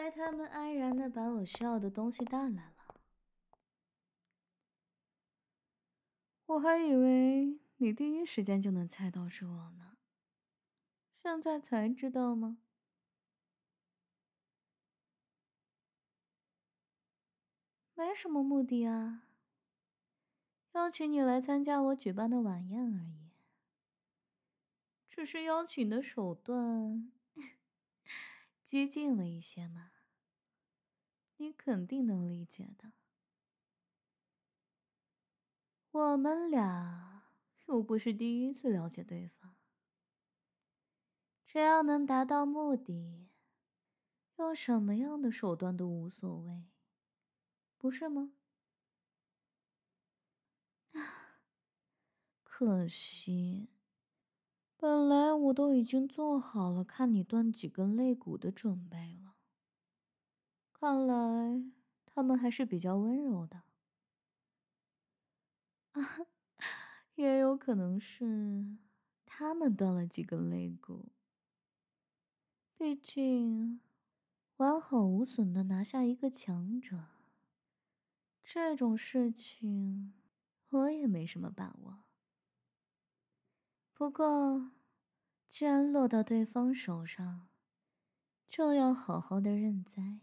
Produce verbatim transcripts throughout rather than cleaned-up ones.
来他们安然地把我需要的东西带来了。我还以为你第一时间就能猜到是我呢，现在才知道吗？没什么目的啊，邀请你来参加我举办的晚宴而已。只是邀请的手段激进了一些嘛，你肯定能理解的。我们俩又不是第一次了解对方，只要能达到目的，用什么样的手段都无所谓，不是吗？可惜，本来我都已经做好了看你断几根肋骨的准备了。看来他们还是比较温柔的。啊，也有可能是他们断了几根肋骨。毕竟，完好无损的拿下一个强者，这种事情我也没什么把握。不过，既然落到对方手上，就要好好的认栽。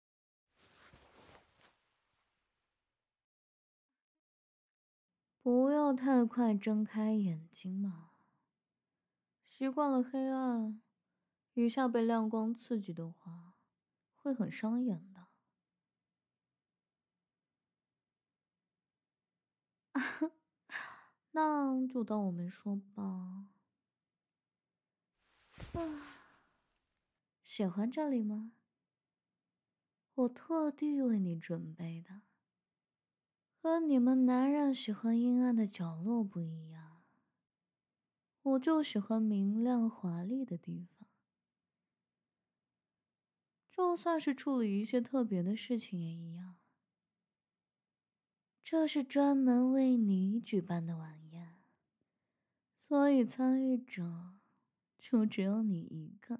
不要太快睁开眼睛嘛。习惯了黑暗，一下被亮光刺激的话，会很伤眼的。那就当我没说吧。啊，喜欢这里吗？我特地为你准备的。和你们男人喜欢阴暗的角落不一样，我就喜欢明亮华丽的地方。就算是处理一些特别的事情也一样。这是专门为你举办的晚宴，所以参与者就只有你一个。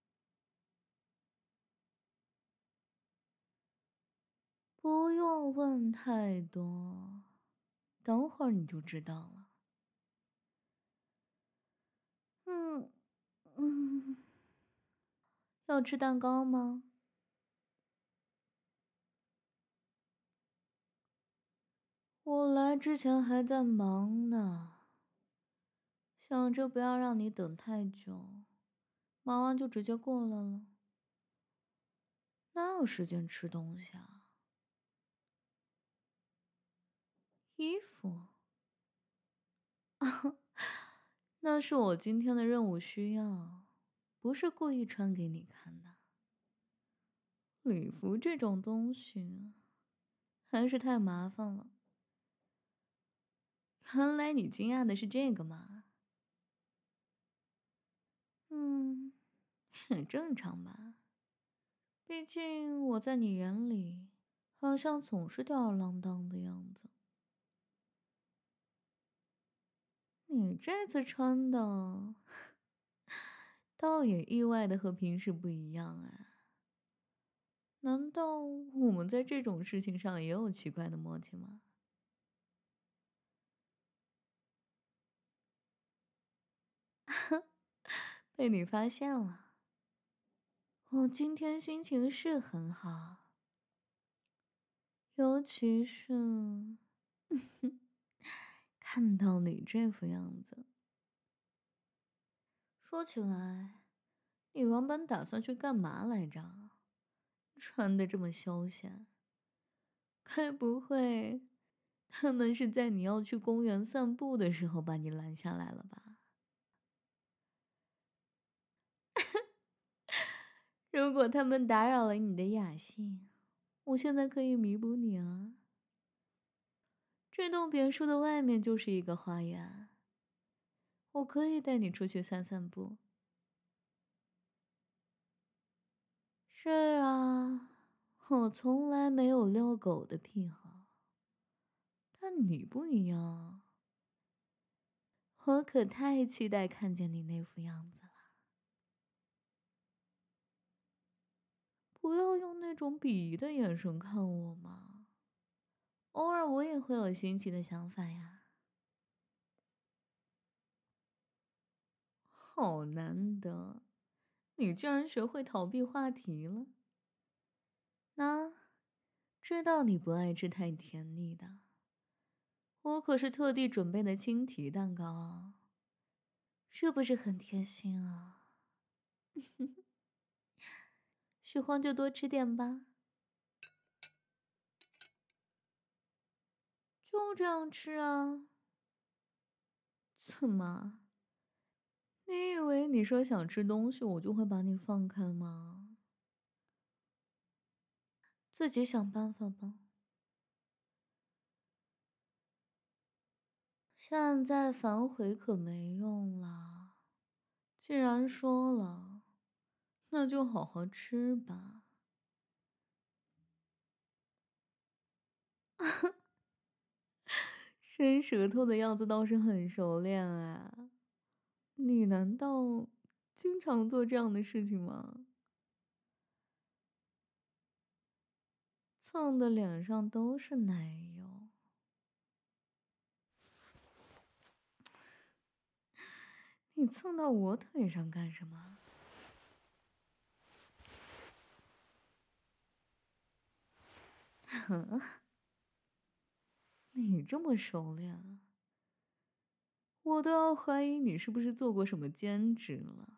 不用问太多，等会儿你就知道了。嗯嗯，要吃蛋糕吗？我来之前还在忙呢，想着不要让你等太久，忙完就直接过来了。哪有时间吃东西啊？衣服？啊，那是我今天的任务需要，不是故意穿给你看的。礼服这种东西，还是太麻烦了。原来你惊讶的是这个吗？嗯，很正常吧。毕竟我在你眼里，好像总是吊儿郎当的样子。你这次穿的，倒也意外的和平时不一样哎。难道我们在这种事情上也有奇怪的默契吗？被你发现了。我今天心情是很好，尤其是看到你这副样子。说起来，你原本打算去干嘛来着？穿得这么休闲，该不会他们是在你要去公园散步的时候把你拦下来了吧？如果他们打扰了你的雅兴，我现在可以弥补你啊。这栋别墅的外面就是一个花园，我可以带你出去散散步。是啊，我从来没有遛狗的癖好，但你不一样，我可太期待看见你那副样子了。 不要用那种鄙夷的眼神看我嘛。偶尔我也会有新奇的想法呀。好难得，你居然学会逃避话题了。那，知道你不爱吃太甜腻的，我可是特地准备的青提蛋糕啊，是不是很贴心啊？喜欢就多吃点吧。就这样吃啊？怎么？你以为你说想吃东西，我就会把你放开吗？自己想办法吧。现在反悔可没用了，既然说了，那就好好吃吧。伸舌头的样子倒是很熟练哎，你难道经常做这样的事情吗？蹭的脸上都是奶油。你蹭到我腿上干什么？你这么熟练啊，我都要怀疑你是不是做过什么兼职了。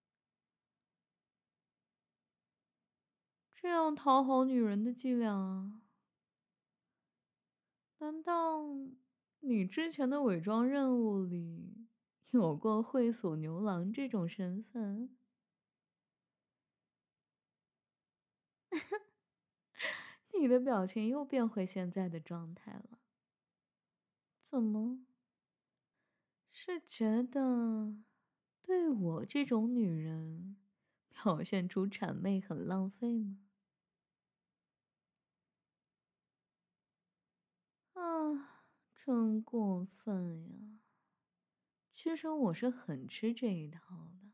这样讨好女人的伎俩啊？难道你之前的伪装任务里有过会所牛郎这种身份？你的表情又变回现在的状态了。怎么？是觉得对我这种女人表现出谄媚很浪费吗？啊，真过分呀！其实我是很吃这一套的。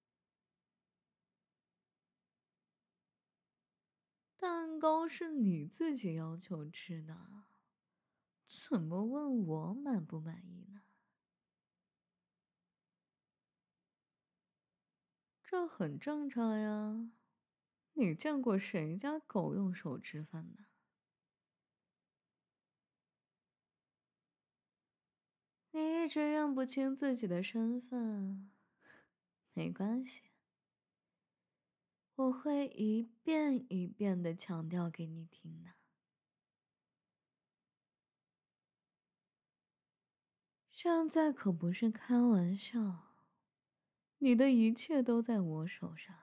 蛋糕是你自己要求吃的，怎么问我满不满意呢？这很正常呀，你见过谁家狗用手吃饭的？你一直认不清自己的身份，没关系，我会一遍一遍的强调给你听的。现在可不是开玩笑，你的一切都在我手上。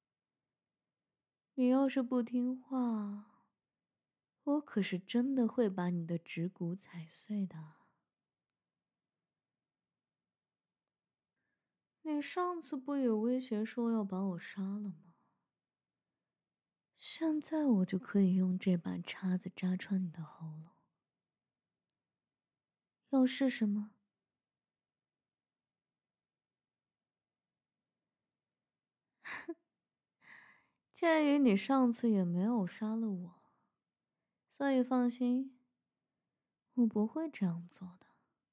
你要是不听话，我可是真的会把你的指骨踩碎的。你上次不也威胁说要把我杀了吗？现在我就可以用这把叉子扎穿你的喉咙。要试试吗？鉴于你上次也没有杀了我，所以放心，我不会这样做的。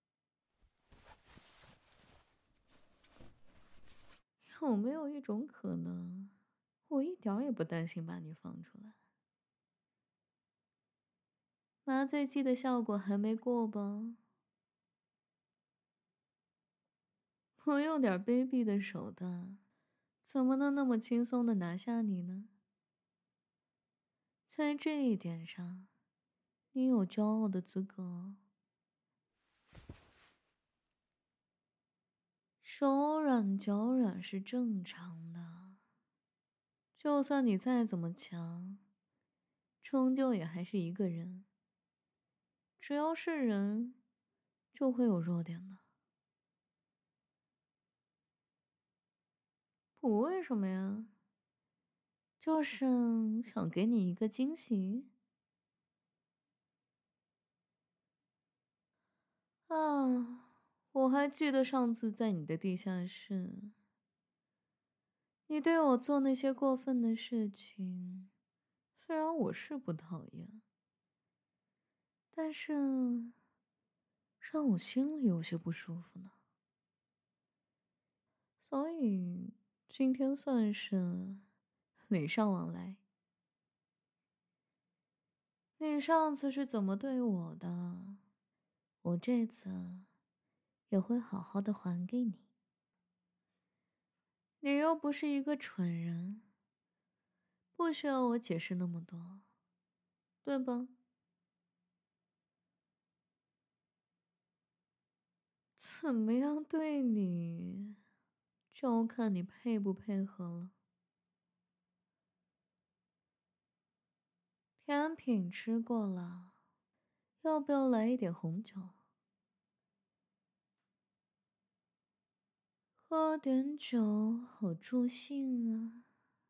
有没有一种可能，我一点儿也不担心把你放出来？麻醉剂的效果还没过吧？我用点卑鄙的手段，怎么能那么轻松的拿下你呢？在这一点上，你有骄傲的资格。手软脚软是正常的，就算你再怎么强，终究也还是一个人。只要是人，就会有弱点的。不为什么呀？就是想给你一个惊喜。啊，我还记得上次在你的地下室，你对我做那些过分的事情， 虽然我是不讨厌，但是让我心里有些不舒服呢。所以今天算是礼尚往来。你上次是怎么对我的，我这次也会好好的还给你。你又不是一个蠢人，不需要我解释那么多，对吧？怎么样对你，就看你配不配合了。甜品吃过了，要不要来一点红酒？喝点酒好助兴啊。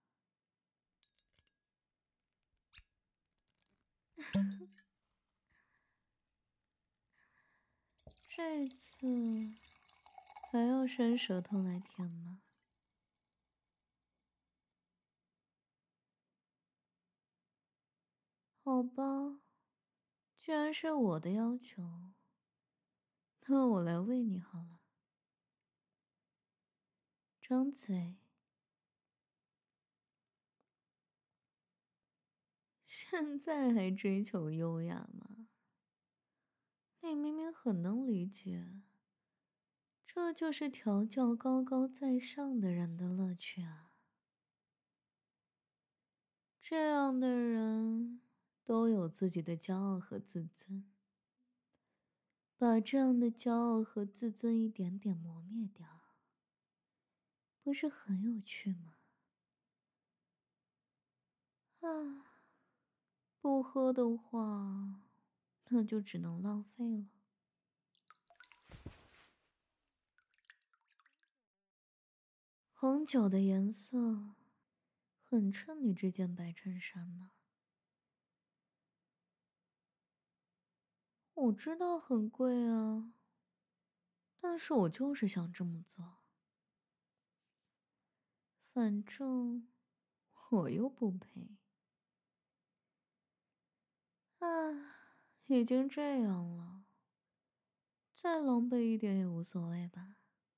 这次还要伸舌头来舔吗？好吧，既然是我的要求，那我来喂你好了。张嘴。现在还追求优雅吗？你明明很能理解，这就是调教高高在上的人的乐趣啊。这样的人都有自己的骄傲和自尊，把这样的骄傲和自尊一点点磨灭掉，不是很有趣吗？啊，不喝的话，那就只能浪费了。红酒的颜色很衬你这件白衬衫呢。我知道很贵啊，但是我就是想这么做。反正我又不赔。啊，已经这样了，再狼狈一点也无所谓吧。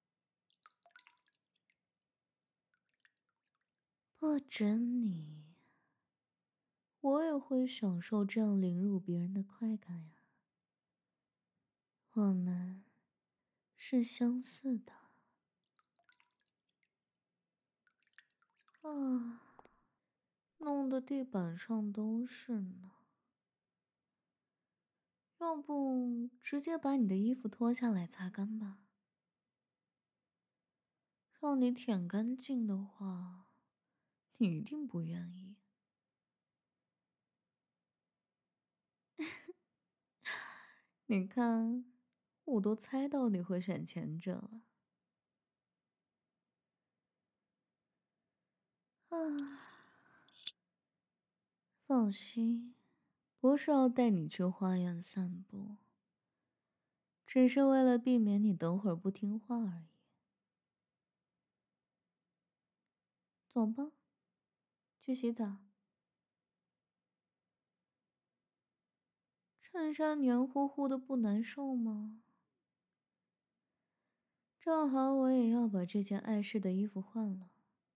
不止你，我也会享受这样凌辱别人的快感呀。我们是相似的。啊，弄得地板上都是呢。要不直接把你的衣服脱下来擦干吧。让你舔干净的话，你一定不愿意。你看，我都猜到你会选前者了。啊，放心，不是要带你去花园散步，只是为了避免你等会儿不听话而已。走吧，去洗澡。衬衫黏糊糊的不难受吗？正好我也要把这件碍事的衣服换了。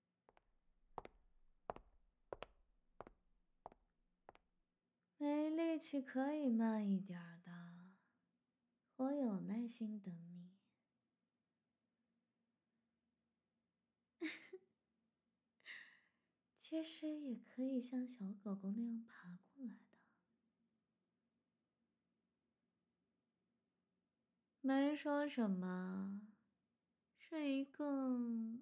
没力气可以慢一点的，我有耐心等你。其实也可以像小狗狗那样爬过来的。没说什么，是一个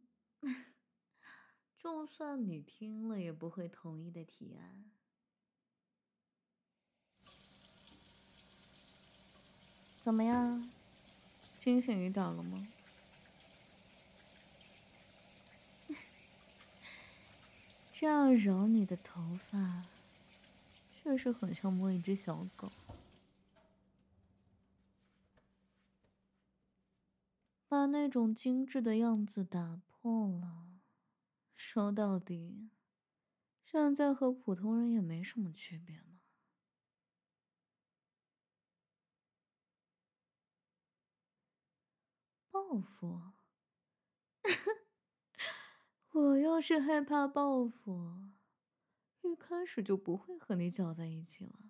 就算你听了也不会同意的提案。怎么样，清醒一点了吗？这样揉你的头发，确实很像摸一只小狗。把那种精致的样子打破了，说到底， 现在和普通人也没什么区别嘛。报复？我要是害怕报复，一开始就不会和你搅在一起了。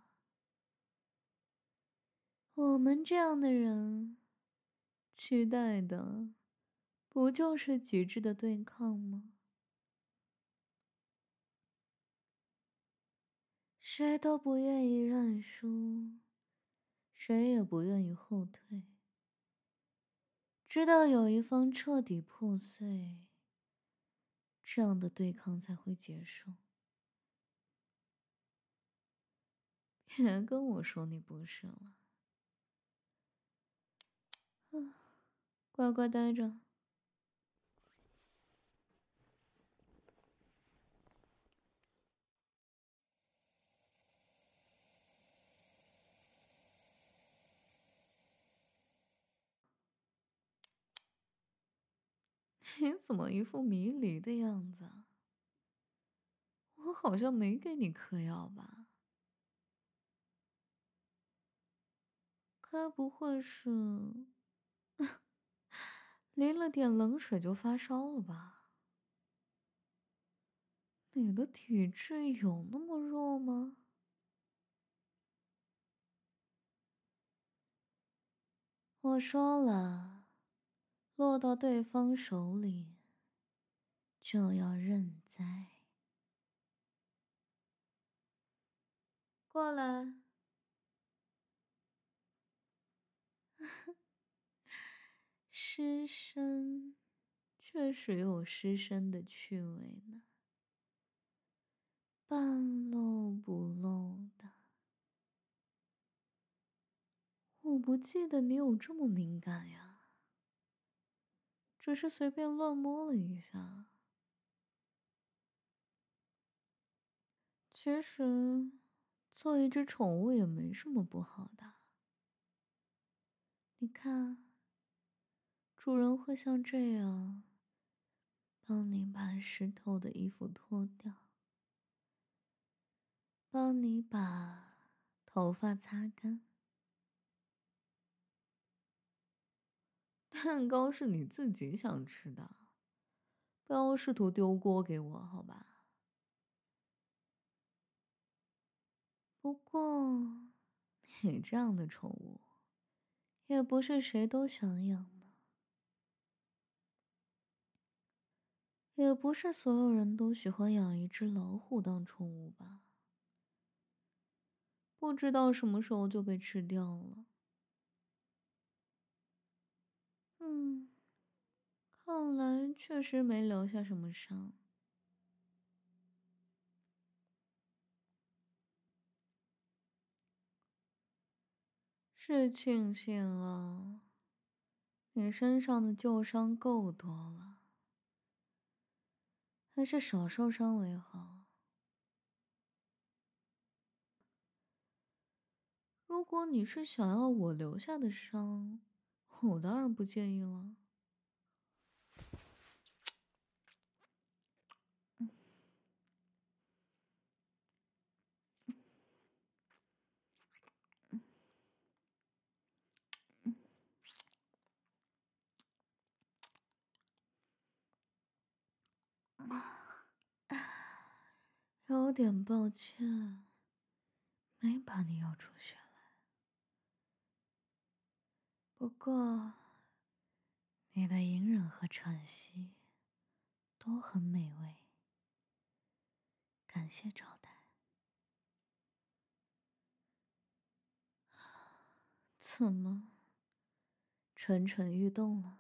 我们这样的人，期待的不就是极致的对抗吗？谁都不愿意认输，谁也不愿意后退，直到有一方彻底破碎，这样的对抗才会结束。别跟我说你不是了，啊，乖乖待着。你怎么一副迷离的样子啊？我好像没给你嗑药吧？该不会是淋了点冷水就发烧了吧？你的体质有那么弱吗？我说了，落到对方手里就要认栽。过来。失身，确实有失身的趣味呢，半露不露的。我不记得你有这么敏感呀，只是随便乱摸了一下。其实，做一只宠物也没什么不好的。你看，主人会像这样，帮你把湿透的衣服脱掉，帮你把头发擦干。蛋糕是你自己想吃的，不要试图丢锅给我，好吧？不过，你这样的宠物，也不是谁都想养的，也不是所有人都喜欢养一只老虎当宠物吧？不知道什么时候就被吃掉了。嗯，看来确实没留下什么伤。是庆幸了，你身上的旧伤够多了，还是少受伤为好。如果你是想要我留下的伤，我当然不介意了。有点抱歉，没把你要出血来。不过，你的隐忍和喘息都很美味，感谢招待。怎么，蠢蠢欲动了？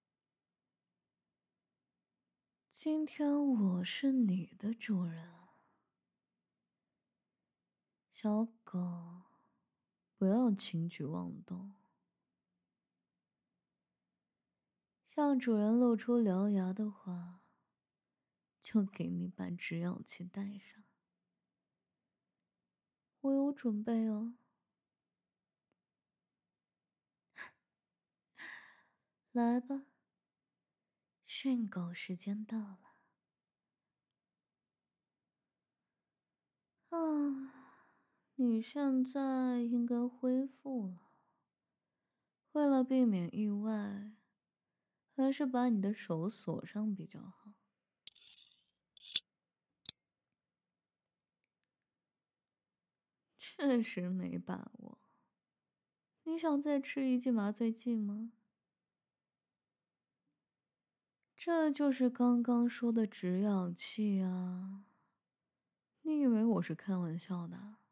今天我是你的主人，小狗，不要轻举妄动。向主人露出獠牙的话，就给你把止痒器带上。我有准备哦。来吧，训狗时间到了。 啊，你现在应该恢复了。为了避免意外，还是把你的手锁上比较好。确实没把握。你想再吃一剂麻醉剂吗？这就是刚刚说的止痒剂啊！你以为我是开玩笑的啊？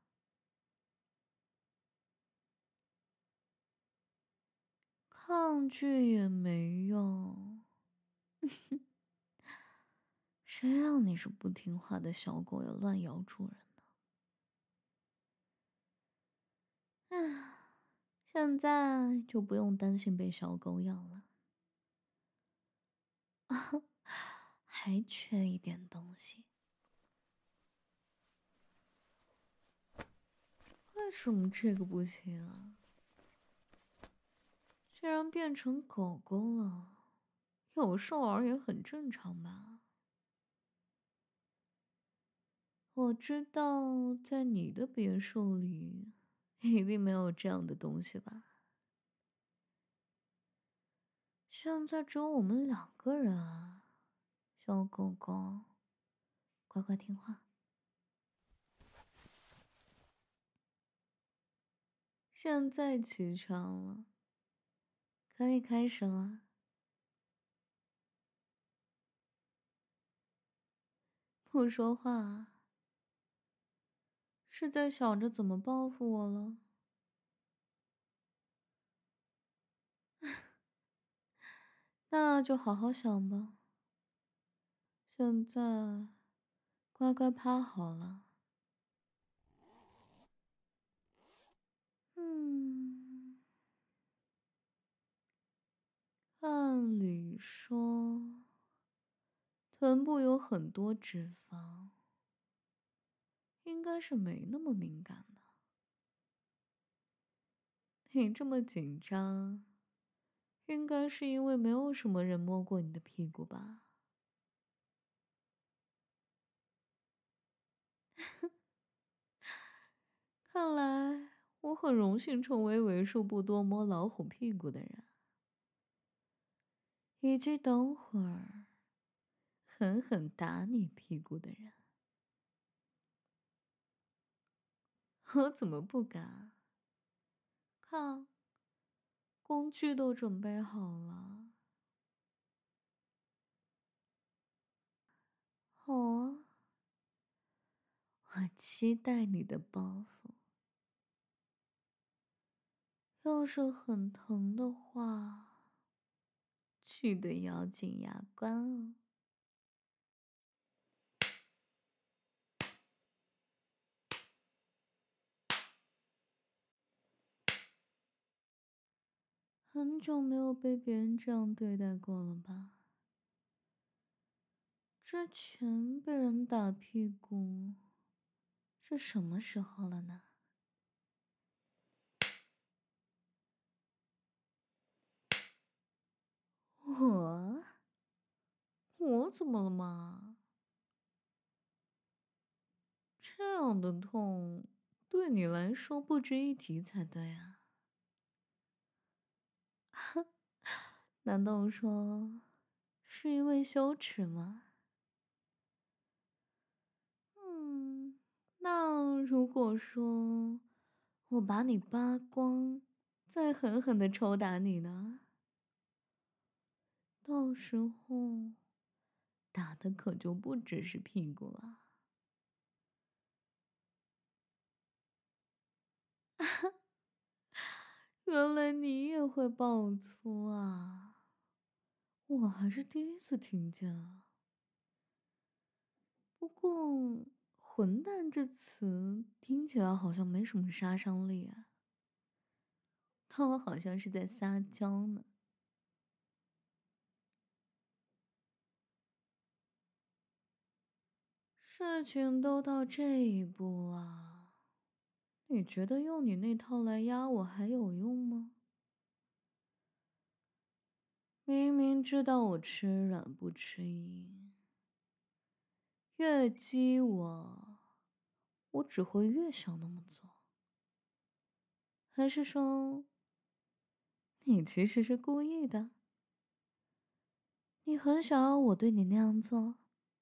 抗拒也没用。谁让你是不听话的小狗要乱咬主人呢？唉，现在就不用担心被小狗咬了。啊，还缺一点东西。为什么这个不行啊？既然变成狗狗了，有兽儿也很正常吧？我知道，在你的别墅里，一定没有这样的东西吧？现在只有我们两个人啊，小狗狗，乖乖听话。现在起床了，可以开始了。不说话，是在想着怎么报复我了？那就好好想吧。现在，乖乖趴好了。嗯，按理说，臀部有很多脂肪，应该是没那么敏感的。你这么紧张，应该是因为没有什么人摸过你的屁股吧？看来我很荣幸成为为数不多摸老虎屁股的人，以及等会儿狠狠打你屁股的人。我怎么不敢啊？看，工具都准备好了。好啊，我期待你的报复。要是很疼的话，记得咬紧牙关哦。很久没有被别人这样对待过了吧？之前被人打屁股是什么时候了呢？我？我怎么了嘛？这样的痛，对你来说不值一提才对啊。难道说，是因为羞耻吗？嗯，那如果说我把你扒光，再狠狠的抽打你呢？到时候打的可就不只是屁股了。原来你也会爆粗啊！我还是第一次听见啊。不过"混蛋"这词听起来好像没什么杀伤力啊，但我好像是在撒娇呢。事情都到这一步了，你觉得用你那套来压我还有用吗？明明知道我吃软不吃硬，越激我， 我只会越想那么做？还是说，你其实是故意的？你很想要我对你那样做？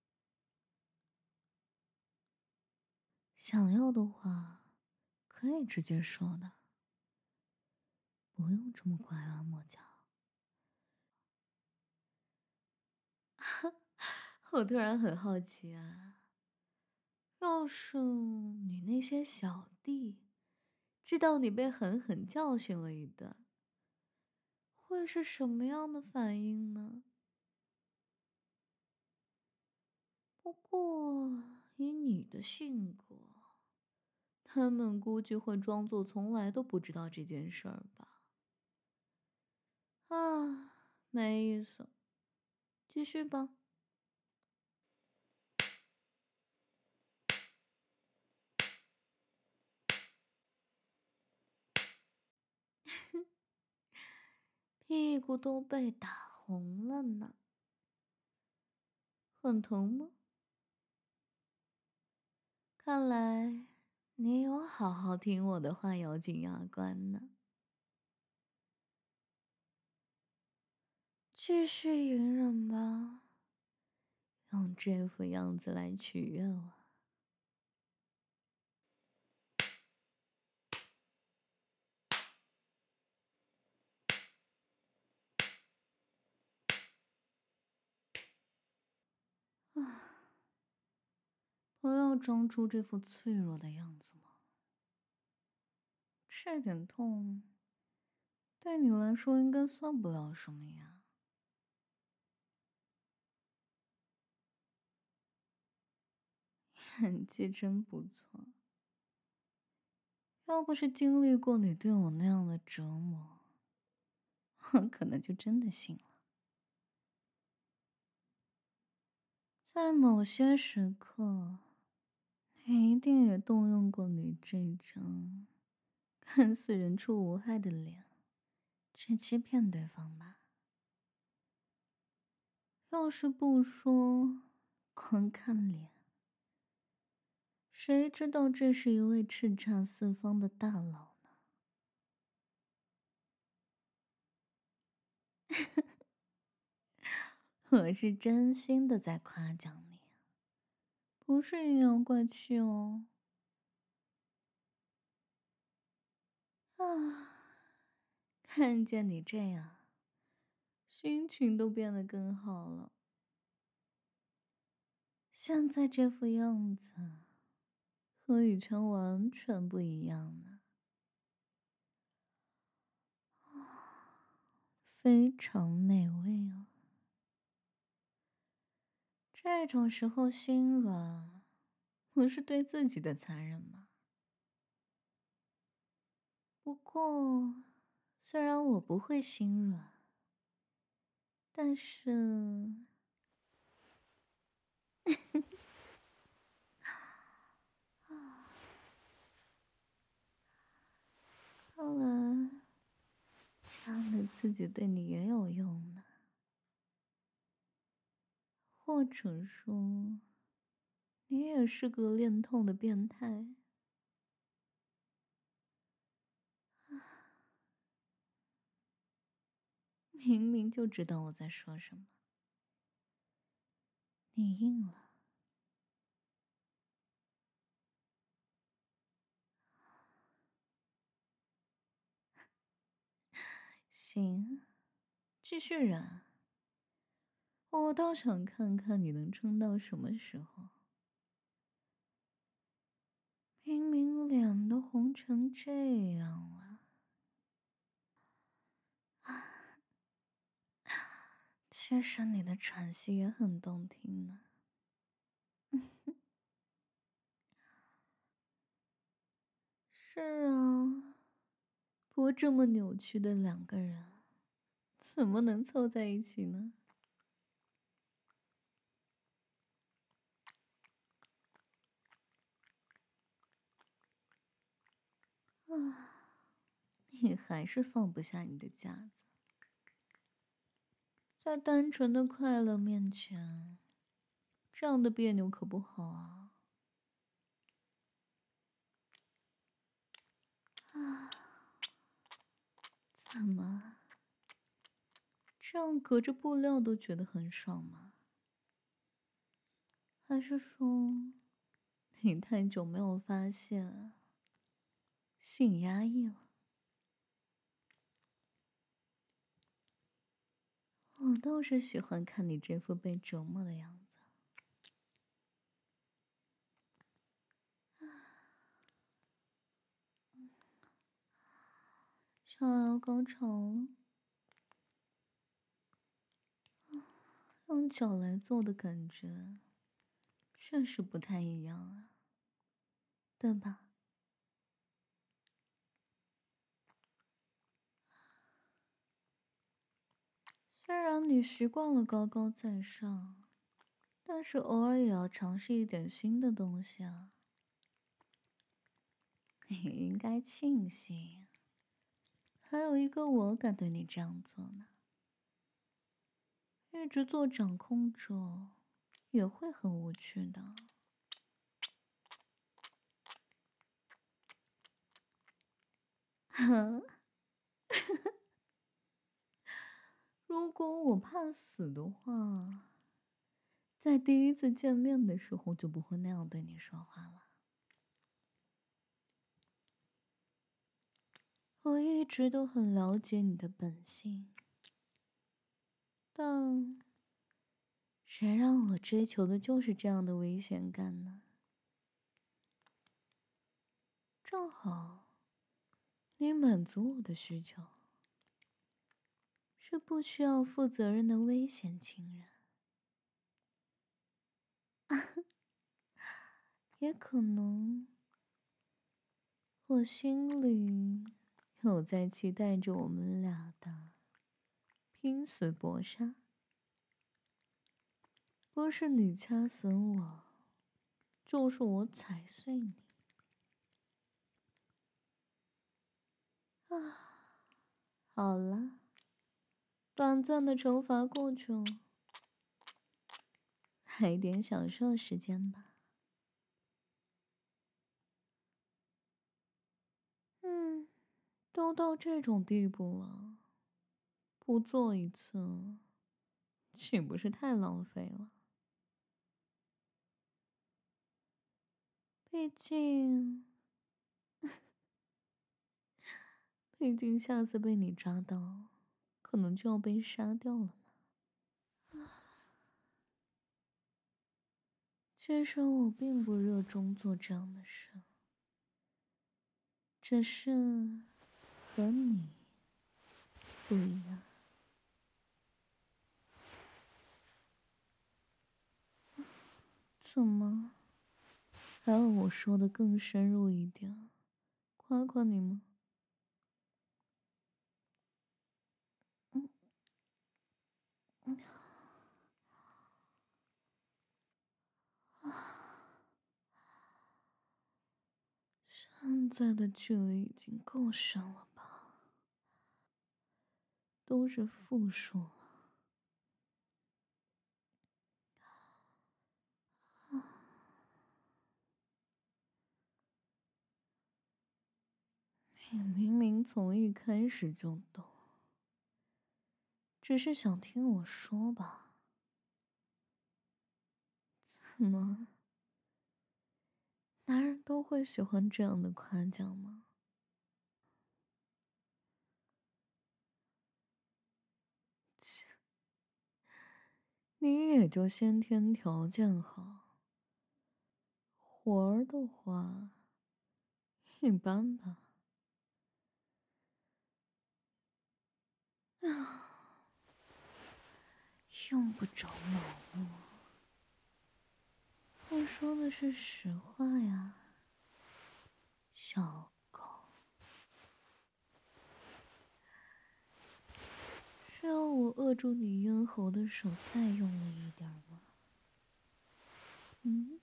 想要的话，可以直接说的，不用这么拐弯抹角。我突然很好奇啊，要是你那些小弟知道你被狠狠教训了一顿，会是什么样的反应呢？不过以你的性格，他们估计会装作从来都不知道这件事儿吧。啊，没意思，继续吧。屁股都被打红了呢，很疼吗？看来你有好好听我的话，咬紧牙关呢。继续隐忍吧，用这副样子来取悦我。啊，不要装出这副脆弱的样子嘛。这点痛，对你来说应该算不了什么呀。演技真不错，要不是经历过你对我那样的折磨，我可能就真的信了。在某些时刻，你一定也动用过你这张看似人畜无害的脸，去欺骗对方吧。要是不说，光看脸，谁知道这是一位叱咤四方的大佬呢？我是真心的在夸奖你，不是阴阳怪气哦。啊，看见你这样，心情都变得更好了。现在这副样子，和以前完全不一样呢。非常美味哦。这种时候心软，不是对自己的残忍吗？不过，虽然我不会心软，但是，看来这样的刺激对你也有用呢。或者说，你也是个恋痛的变态。明明就知道我在说什么，你硬了。行，继续忍。我倒想看看你能撑到什么时候。明明脸都红成这样了，其实你的喘息也很动听呢。是啊，不过这么扭曲的两个人，怎么能凑在一起呢？啊，你还是放不下你的架子，在单纯的快乐面前，这样的别扭可不好啊。 这样隔着布料都觉得很爽吗？还是说，你太久没有发现性压抑了？我倒是喜欢看你这副被折磨的样子。想要高潮了，用脚来做的感觉，确实不太一样啊，对吧？虽然你习惯了高高在上，但是偶尔也要尝试一点新的东西啊。你应该庆幸，还有一个我敢对你这样做呢。一直做掌控者，也会很无趣的。如果我怕死的话，在第一次见面的时候就不会那样对你说话了。我一直都很了解你的本性，但谁让我追求的就是这样的危险感呢？正好，你满足我的需求，是不需要负责任的危险情人。也可能，我心里有在期待着我们俩的拼死搏杀，不是你掐死我，就是我踩碎你。啊，好了，短暂的惩罚过去了，来点享受时间吧。嗯，都到这种地步了，不做一次，岂不是太浪费了？毕竟，毕竟下次被你抓到，可能就要被杀掉了呢。其实我并不热衷做这样的事，只是和你不一样。怎么？还要我说的更深入一点，夸夸你吗？嗯嗯啊，现在的距离已经够深了吧？都是负数了。啊，你明明从一开始就懂，只是想听我说吧？怎么？男人都会喜欢这样的夸奖吗？切，你也就先天条件好，活儿的话一般吧。啊，用不着恼怒，我说的是实话呀，小狗。需要我扼住你咽喉的手再用力一点吗？嗯，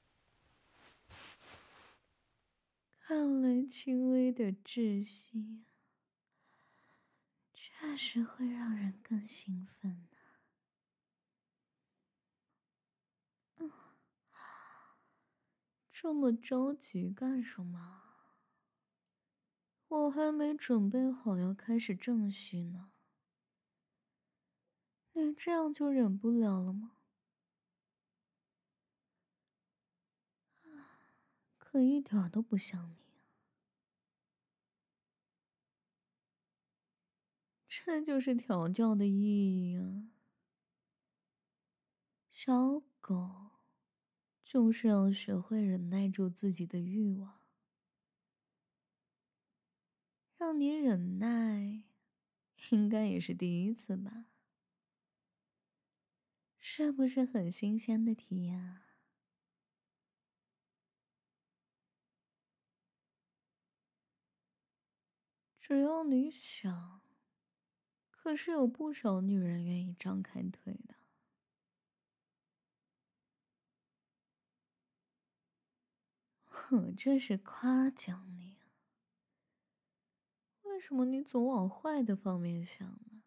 看来轻微的窒息确实会让人更兴奋呢。嗯，这么着急干什么？我还没准备好要开始正戏呢。 你这样就忍不了了吗？可一点儿都不像你啊。这就是调教的意义啊。小狗就是要学会忍耐住自己的欲望，让你忍耐，应该也是第一次吧？是不是很新鲜的体验啊？只要你想，可是有不少女人愿意张开腿的。我这是夸奖你啊，为什么你总往坏的方面想呢？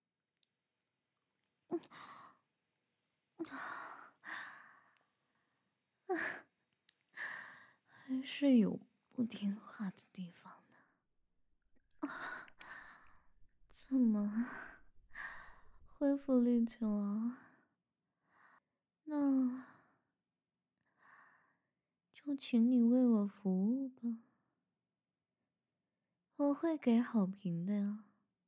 还是有不听话的地方呢。怎么恢复力气了？那就请你为我服务吧，我会给好评的呀。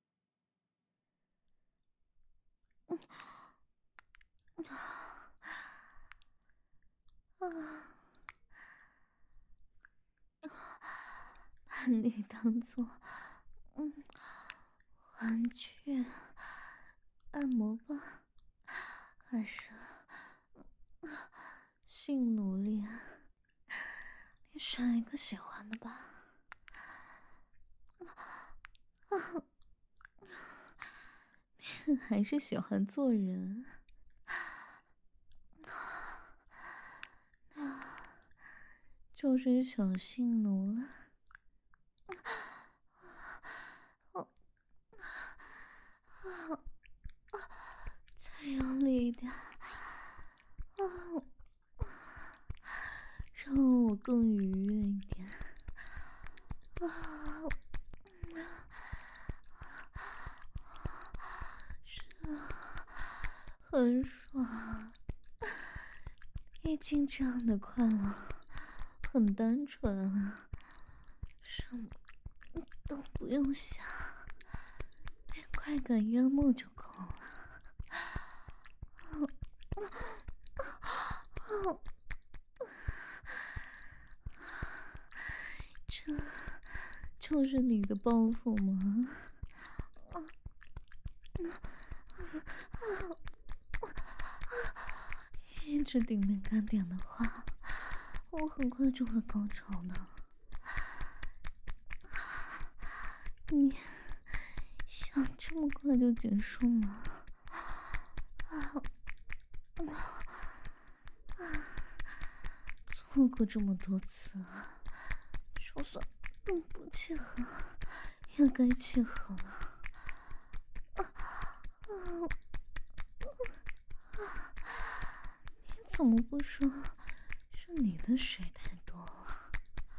啊，把你当做嗯玩具按摩吧，还是性奴隶？你选一个喜欢的吧。你还是喜欢做人，那就是小性奴了。再用力一点，让我更愉悦一点。啊，是啊，很爽。毕竟这样的快乐很单纯啊，什么都不用想，被快感淹没就够了。这就是你的报复吗？一直顶没干点的话，我很快就会高潮的。你想这么快就结束吗？做过这么多次，就算不契合，也该契合了。你怎么不说是你的水太多了？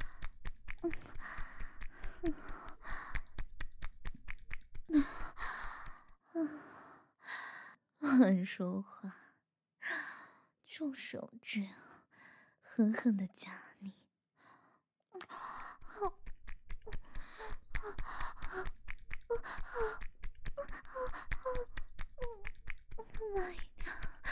乱说话，就手指狠狠地夹你。慢一点，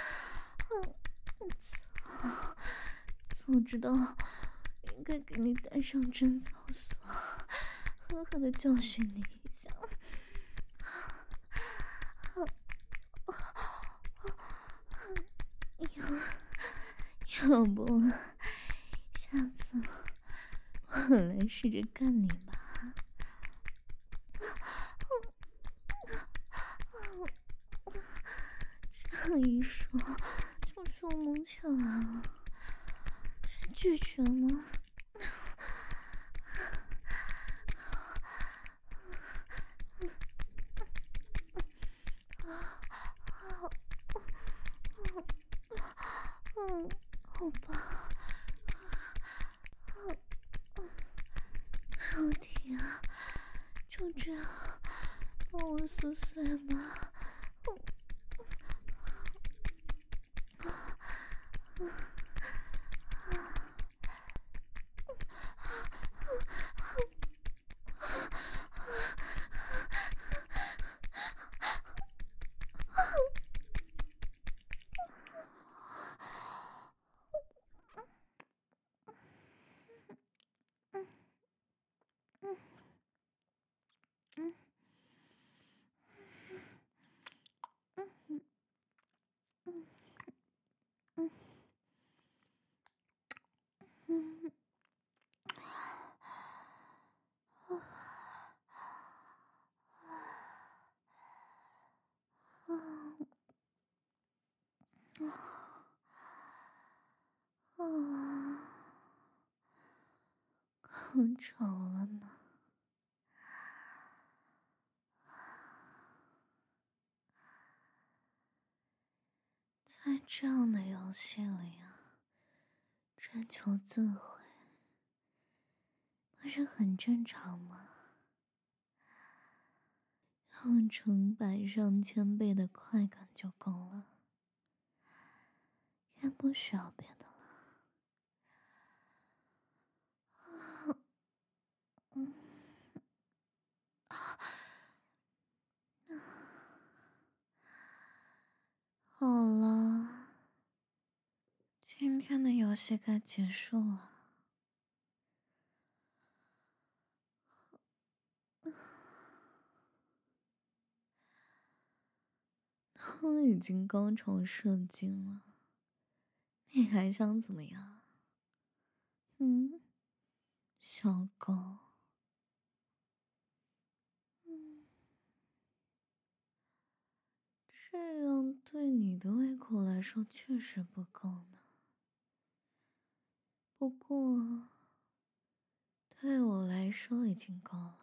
操！早知道应该给你带上贞操锁，狠狠地教训你一下。要要不，下次我来试着干你吧。这样一说就说蒙起来了，是拒绝吗？嗯，好吧。到底啊，就这样把我撕碎吧。 丑了呢。在这样的游戏里啊，追求自毁不是很正常吗？有成百上千倍的快感就够了，也不需要别的了。嗯，好了，今天的游戏该结束了。都已经高潮射精了，你还想怎么样？嗯，小狗。嗯，这样对你的胃口来说确实不够呢。不过，对我来说已经够了。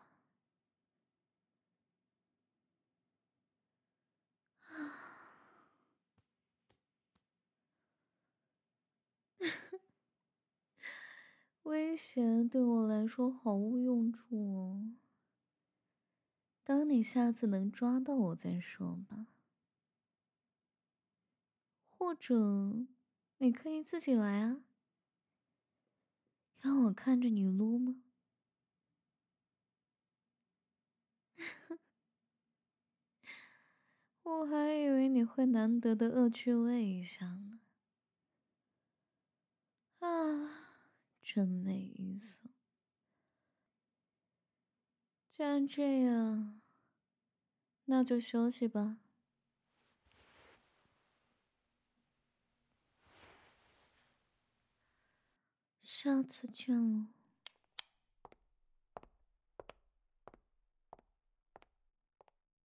威胁对我来说毫无用处哦。等你下次能抓到我再说吧。或者，你可以自己来啊。要我看着你撸吗？我还以为你会难得的恶趣味一下呢。啊，真没意思。既然这样，那就休息吧。下次见了。